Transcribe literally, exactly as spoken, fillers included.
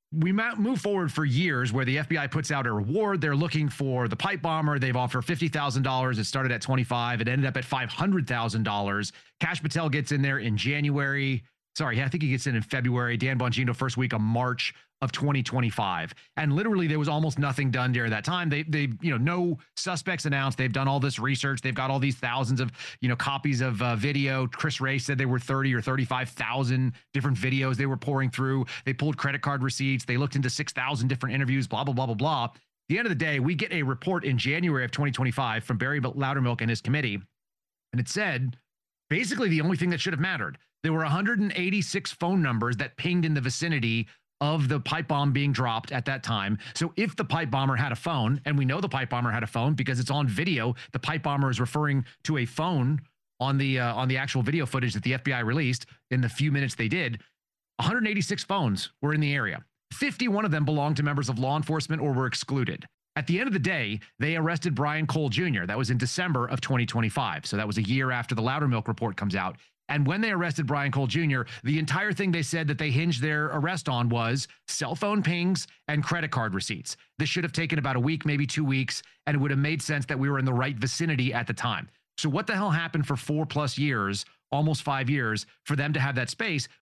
we might move forward for years where the F B I puts out a reward. They're looking for the pipe bomber. They've offered fifty thousand dollars. It started at twenty-five. It ended up at five hundred thousand dollars. Kash Patel gets in there in January. Sorry, I think he gets in in February. Dan Bongino, first week of March of twenty twenty-five. And literally there was almost nothing done during that time. They, they, you know, no suspects announced. They've done all this research. They've got all these thousands of, you know, copies of uh, video. Chris Ray said there were thirty or thirty-five thousand different videos they were pouring through. They pulled credit card receipts. They looked into six thousand different interviews, blah, blah, blah, blah, blah. At the end of the day, we get a report in January of twenty twenty-five from Barry Loudermilk and his committee. And it said, basically the only thing that should have mattered. There were one hundred eighty-six phone numbers that pinged in the vicinity of the pipe bomb being dropped at that time. So if the pipe bomber had a phone, and we know the pipe bomber had a phone because it's on video, the pipe bomber is referring to a phone on the uh, on the actual video footage that the F B I released in the few minutes they did. one hundred eighty-six phones were in the area. fifty-one of them belonged to members of law enforcement or were excluded. At the end of the day, they arrested Brian Cole Junior That was in December of twenty twenty-five. So that was a year after the Loudermilk report comes out. And when they arrested Brian Cole Junior, the entire thing they said that they hinged their arrest on was cell phone pings and credit card receipts. This should have taken about a week, maybe two weeks, and it would have made sense that we were in the right vicinity at the time. So what the hell happened for four plus years, almost five years, for them to have that space?